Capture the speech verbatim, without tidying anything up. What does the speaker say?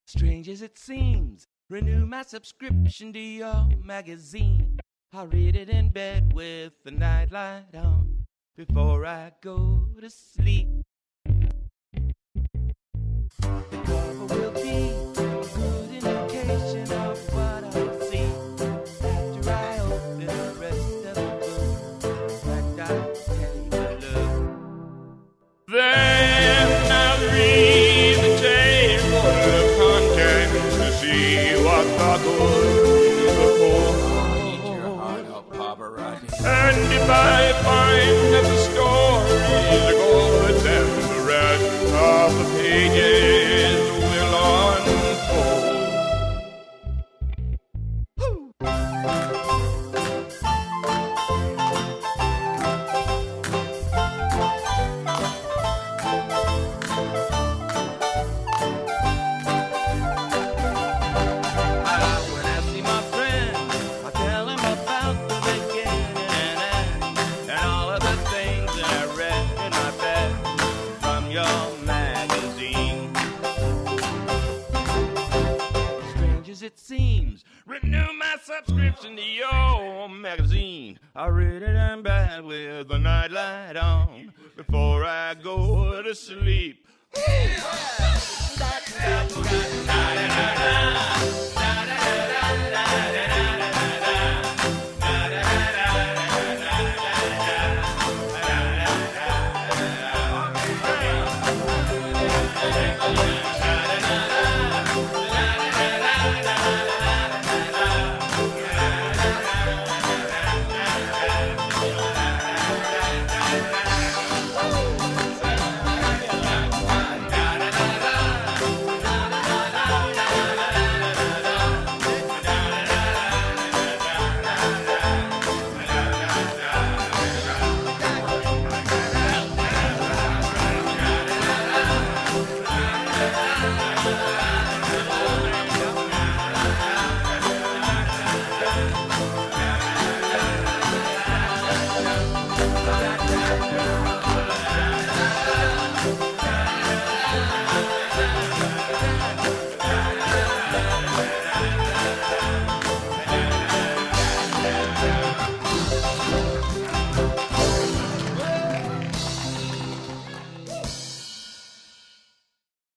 Strange as it seems, renew my subscription to your magazine. I read it in bed with the nightlight on before I go to sleep. The cover will be a good indication of what I'll see after I open the rest of the book. And I'll take a look. Then I'll read the table of contents to see what the good is for. Eat your heart out, Pavarotti. And if I find that the story is good, then the rest of the pages will unfold. Ah, when I see my friend, I tell him about the beginning and end, and all of the things that I read in my bed from your magazine. Strange as it seems, renew my subscription to your magazine. I read it in bed with the nightlight on before I go to sleep.